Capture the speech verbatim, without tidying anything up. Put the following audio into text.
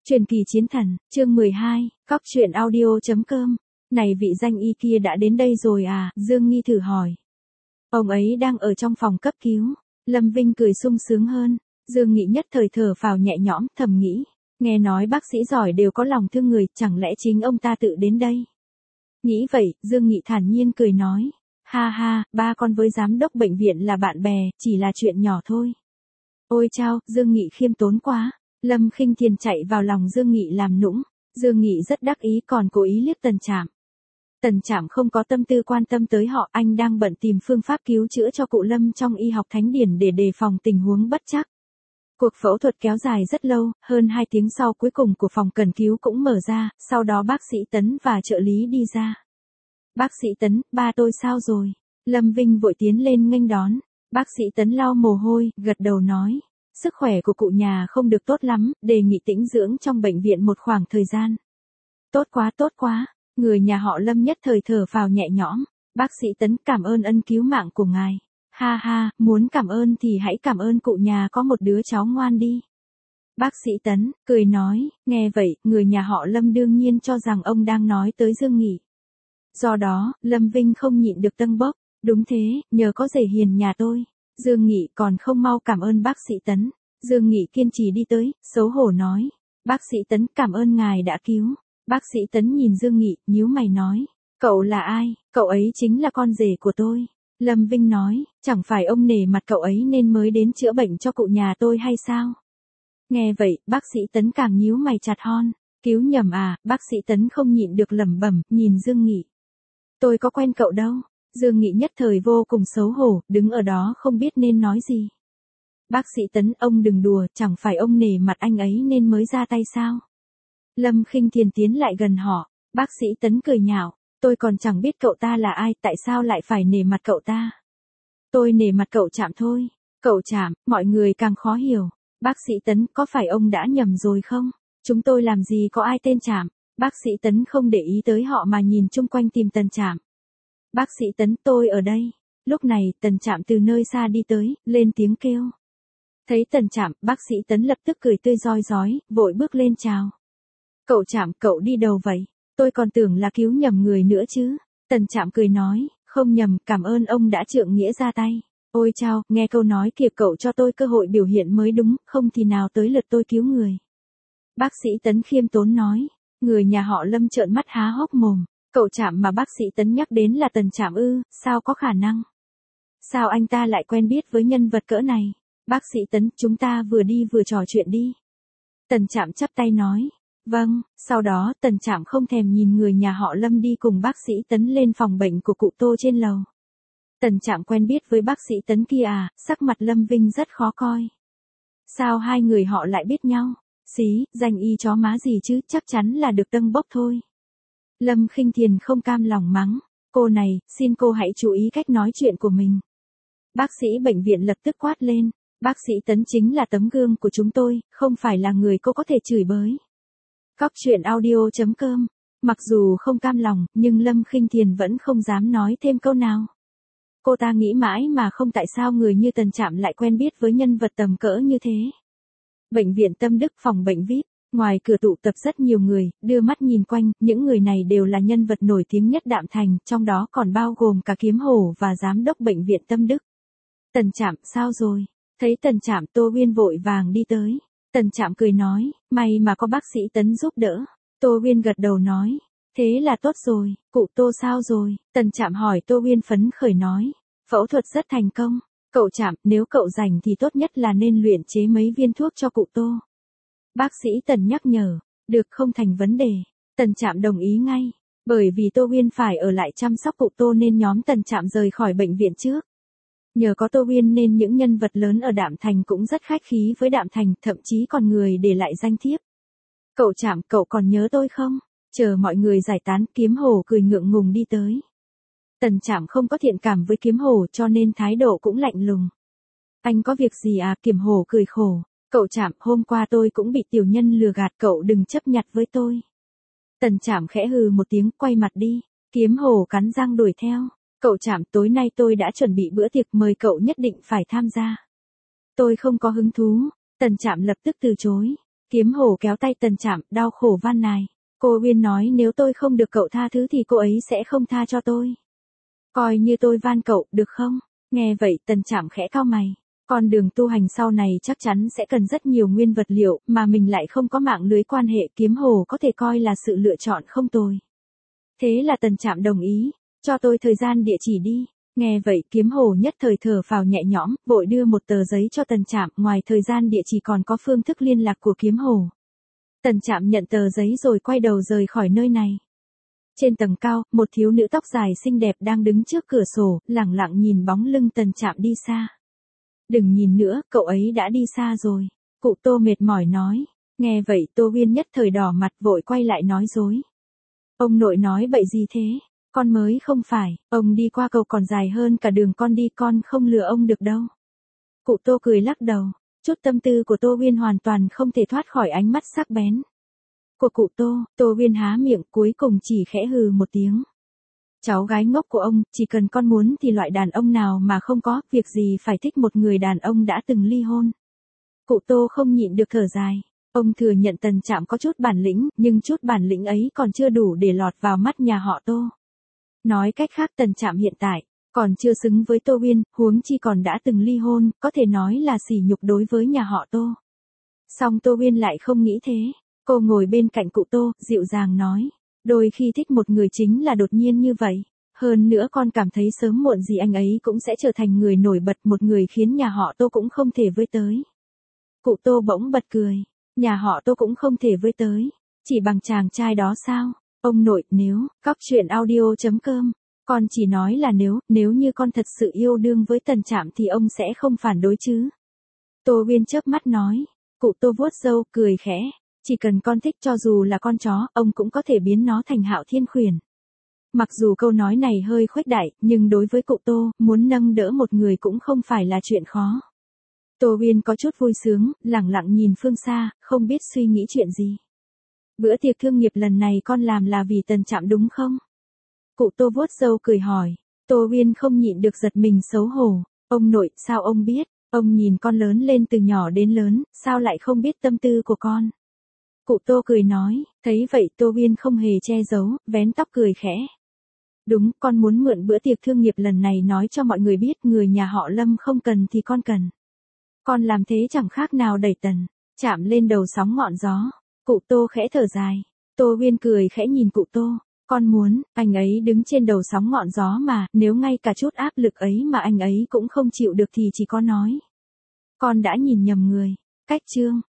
Truyền kỳ chiến thần, chương mười hai, cóc truyện audio.com. Này vị danh y kia đã đến đây rồi à? Dương Nghi thử hỏi. Ông ấy đang ở trong phòng cấp cứu. Lâm Vinh cười sung sướng hơn. Dương Nghị nhất thời thở phào nhẹ nhõm, thầm nghĩ. Nghe nói bác sĩ giỏi đều có lòng thương người, chẳng lẽ chính ông ta tự đến đây? Nghĩ vậy, Dương Nghị thản nhiên cười nói. Ha ha, ba con với giám đốc bệnh viện là bạn bè, chỉ là chuyện nhỏ thôi. Ôi chao, Dương Nghị khiêm tốn quá. Lâm Khinh Thiền chạy vào lòng Dương Nghị làm nũng. Dương Nghị rất đắc ý còn cố ý liếc Tần Trạm. Tần Trạm không có tâm tư quan tâm tới họ, anh đang bận tìm phương pháp cứu chữa cho cụ Lâm trong y học thánh điển để đề phòng tình huống bất trắc. Cuộc phẫu thuật kéo dài rất lâu, hơn hai tiếng sau cuối cùng của phòng cần cứu cũng mở ra, sau đó bác sĩ Tấn và trợ lý đi ra. Bác sĩ Tấn, ba tôi sao rồi? Lâm Vinh vội tiến lên nghênh đón. Bác sĩ Tấn lau mồ hôi, gật đầu nói. Sức khỏe của cụ nhà không được tốt lắm, đề nghị tĩnh dưỡng trong bệnh viện một khoảng thời gian. Tốt quá tốt quá, người nhà họ Lâm nhất thời thở phào nhẹ nhõm. Bác sĩ Tấn cảm ơn ân cứu mạng của ngài. Ha ha, muốn cảm ơn thì hãy cảm ơn cụ nhà có một đứa cháu ngoan đi. Bác sĩ Tấn, cười nói, nghe vậy, người nhà họ Lâm đương nhiên cho rằng ông đang nói tới Dương Nghị. Do đó, Lâm Vinh không nhịn được tâng bốc, đúng thế, nhờ có rể hiền nhà tôi. Dương Nghị còn không mau cảm ơn bác sĩ Tấn. Dương Nghị kiên trì đi tới, xấu hổ nói. Bác sĩ Tấn cảm ơn ngài đã cứu. Bác sĩ Tấn nhìn Dương Nghị, nhíu mày nói. Cậu là ai? Cậu ấy chính là con rể của tôi. Lâm Vinh nói, chẳng phải ông nể mặt cậu ấy nên mới đến chữa bệnh cho cụ nhà tôi hay sao? Nghe vậy, bác sĩ Tấn càng nhíu mày chặt hon. Cứu nhầm à? Bác sĩ Tấn không nhịn được lẩm bẩm, nhìn Dương Nghị. Tôi có quen cậu đâu. Dương Nghị nhất thời vô cùng xấu hổ, đứng ở đó không biết nên nói gì. Bác sĩ Tấn, ông đừng đùa, chẳng phải ông nể mặt anh ấy nên mới ra tay sao? Lâm Khinh Thiền tiến lại gần họ, bác sĩ Tấn cười nhạo, tôi còn chẳng biết cậu ta là ai, tại sao lại phải nể mặt cậu ta? Tôi nể mặt cậu Trạm thôi. Cậu Trạm, mọi người càng khó hiểu. Bác sĩ Tấn, có phải ông đã nhầm rồi không? Chúng tôi làm gì có ai tên Trạm? Bác sĩ Tấn không để ý tới họ mà nhìn chung quanh tìm Tần Trạm. Bác sĩ Tấn, tôi ở đây. Lúc này, Tần Trạm từ nơi xa đi tới, lên tiếng kêu. Thấy Tần Trạm, bác sĩ Tấn lập tức cười tươi rói rói, vội bước lên chào. Cậu Trạm, cậu đi đâu vậy? Tôi còn tưởng là cứu nhầm người nữa chứ. Tần Trạm cười nói, không nhầm, cảm ơn ông đã trượng nghĩa ra tay. Ôi chao, nghe câu nói kìa, cậu cho tôi cơ hội biểu hiện mới đúng, không thì nào tới lượt tôi cứu người. Bác sĩ Tấn khiêm tốn nói, người nhà họ Lâm trợn mắt há hốc mồm. Cậu Trạm mà bác sĩ Tấn nhắc đến là Tần Trạm ư, sao có khả năng? Sao anh ta lại quen biết với nhân vật cỡ này? Bác sĩ Tấn, chúng ta vừa đi vừa trò chuyện đi. Tần Trạm chắp tay nói, vâng, sau đó Tần Trạm không thèm nhìn người nhà họ Lâm đi cùng bác sĩ Tấn lên phòng bệnh của cụ Tô trên lầu. Tần Trạm quen biết với bác sĩ Tấn kia à? Sắc mặt Lâm Vinh rất khó coi. Sao hai người họ lại biết nhau? Xí, danh y chó má gì chứ, chắc chắn là được tâng bốc thôi. Lâm Khinh Thiền không cam lòng mắng, cô này, xin cô hãy chú ý cách nói chuyện của mình. Bác sĩ bệnh viện lập tức quát lên, bác sĩ Tấn chính là tấm gương của chúng tôi, không phải là người cô có thể chửi bới. Cóc truyện audio.com. Mặc dù không cam lòng, nhưng Lâm Khinh Thiền vẫn không dám nói thêm câu nào. Cô ta nghĩ mãi mà không tại sao người như Tần Trạm lại quen biết với nhân vật tầm cỡ như thế. Bệnh viện Tâm Đức, phòng bệnh vi ai pi. Ngoài cửa tụ tập rất nhiều người, đưa mắt nhìn quanh, những người này đều là nhân vật nổi tiếng nhất Đạm Thành, trong đó còn bao gồm cả Kiếm Hổ và giám đốc bệnh viện Tâm Đức. Tần Trạm, sao rồi? Thấy Tần Trạm, Tô Uyên vội vàng đi tới. Tần Trạm cười nói, may mà có bác sĩ Tấn giúp đỡ. Tô Uyên gật đầu nói, thế là tốt rồi, cụ Tô sao rồi? Tần Trạm hỏi. Tô Uyên phấn khởi nói, phẫu thuật rất thành công. Cậu Trạm, nếu cậu rảnh thì tốt nhất là nên luyện chế mấy viên thuốc cho cụ Tô. Bác sĩ Tần nhắc nhở, được, không thành vấn đề. Tần Trạm đồng ý ngay, bởi vì Tô Uyên phải ở lại chăm sóc cụ Tô nên nhóm Tần Trạm rời khỏi bệnh viện trước. Nhờ có Tô Uyên nên những nhân vật lớn ở Đạm Thành cũng rất khách khí với Đạm Thành, thậm chí còn người để lại danh thiếp. Cậu Trạm, cậu còn nhớ tôi không? Chờ mọi người giải tán, Kiếm Hổ cười ngượng ngùng đi tới. Tần Trạm không có thiện cảm với Kiếm Hổ cho nên thái độ cũng lạnh lùng. Anh có việc gì à? Kiếm Hổ cười khổ. Cậu Trạm, hôm qua tôi cũng bị tiểu nhân lừa gạt, cậu đừng chấp nhặt với tôi. Tần Trạm khẽ hừ một tiếng, quay mặt đi. Kiếm Hổ cắn răng đuổi theo. Cậu Trạm, tối nay tôi đã chuẩn bị bữa tiệc, mời cậu nhất định phải tham gia. Tôi không có hứng thú. Tần Trạm lập tức từ chối. Kiếm hổ kéo tay Tần Trạm, đau khổ van nài. Cô Uyên nói nếu tôi không được cậu tha thứ thì cô ấy sẽ không tha cho tôi. Coi như tôi van cậu, được không? Nghe vậy Tần Trạm khẽ cau mày. Con đường tu hành sau này chắc chắn sẽ cần rất nhiều nguyên vật liệu, mà mình lại không có mạng lưới quan hệ, kiếm hổ có thể coi là sự lựa chọn không tồi. Thế là Tần Trạm đồng ý, cho tôi thời gian địa chỉ đi. Nghe vậy kiếm hổ nhất thời thở phào nhẹ nhõm, vội đưa một tờ giấy cho Tần Trạm, ngoài thời gian địa chỉ còn có phương thức liên lạc của kiếm hổ. Tần Trạm nhận tờ giấy rồi quay đầu rời khỏi nơi này. Trên tầng cao, một thiếu nữ tóc dài xinh đẹp đang đứng trước cửa sổ, lẳng lặng nhìn bóng lưng Tần Trạm đi xa. Đừng nhìn nữa, cậu ấy đã đi xa rồi. Cụ Tô mệt mỏi nói. Nghe vậy Tô Uyên nhất thời đỏ mặt vội quay lại nói dối. Ông nội nói bậy gì thế? Con mới không phải, ông đi qua cầu còn dài hơn cả đường con đi, con không lừa ông được đâu. Cụ Tô cười lắc đầu. Chút tâm tư của Tô Uyên hoàn toàn không thể thoát khỏi ánh mắt sắc bén của cụ Tô. Tô Uyên há miệng cuối cùng chỉ khẽ hừ một tiếng. Cháu gái ngốc của ông, chỉ cần con muốn thì loại đàn ông nào mà không có, việc gì phải thích một người đàn ông đã từng ly hôn. Cụ Tô không nhịn được thở dài. Ông thừa nhận Tần Trạm có chút bản lĩnh, nhưng chút bản lĩnh ấy còn chưa đủ để lọt vào mắt nhà họ Tô. Nói cách khác Tần Trạm hiện tại còn chưa xứng với Tô Uyên, huống chi còn đã từng ly hôn, có thể nói là sỉ nhục đối với nhà họ Tô. Song Tô Uyên lại không nghĩ thế. Cô ngồi bên cạnh cụ Tô, dịu dàng nói. Đôi khi thích một người chính là đột nhiên như vậy. Hơn nữa con cảm thấy sớm muộn gì anh ấy cũng sẽ trở thành người nổi bật, một người khiến nhà họ Tô cũng không thể với tới. Cụ Tô bỗng bật cười. Nhà họ Tô cũng không thể với tới. Chỉ bằng chàng trai đó sao? Ông nội, nếu, cóc truyện audio chấm com. Con chỉ nói là nếu, nếu như con thật sự yêu đương với Tần Trạm thì ông sẽ không phản đối chứ. Tô Uyên chớp mắt nói. Cụ Tô vuốt râu, cười khẽ. Chỉ cần con thích, cho dù là con chó, ông cũng có thể biến nó thành Hạo Thiên Khuyển. Mặc dù câu nói này hơi khuếch đại, nhưng đối với cụ Tô, muốn nâng đỡ một người cũng không phải là chuyện khó. Tô Uyên có chút vui sướng, lẳng lặng nhìn phương xa, không biết suy nghĩ chuyện gì. Bữa tiệc thương nghiệp lần này con làm là vì Tần Trạm đúng không? Cụ Tô vuốt râu cười hỏi. Tô Uyên không nhịn được giật mình xấu hổ. Ông nội, sao ông biết? Ông nhìn con lớn lên từ nhỏ đến lớn, sao lại không biết tâm tư của con? Cụ Tô cười nói. Thấy vậy Tô Uyên không hề che giấu, vén tóc cười khẽ. Đúng, con muốn mượn bữa tiệc thương nghiệp lần này nói cho mọi người biết người nhà họ Lâm không cần thì con cần. Con làm thế chẳng khác nào đẩy Tần Trạm lên đầu sóng ngọn gió. Cụ Tô khẽ thở dài. Tô Uyên cười khẽ nhìn cụ Tô. Con muốn, anh ấy đứng trên đầu sóng ngọn gió mà, nếu ngay cả chút áp lực ấy mà anh ấy cũng không chịu được thì chỉ có nói. Con đã nhìn nhầm người. Cách chương.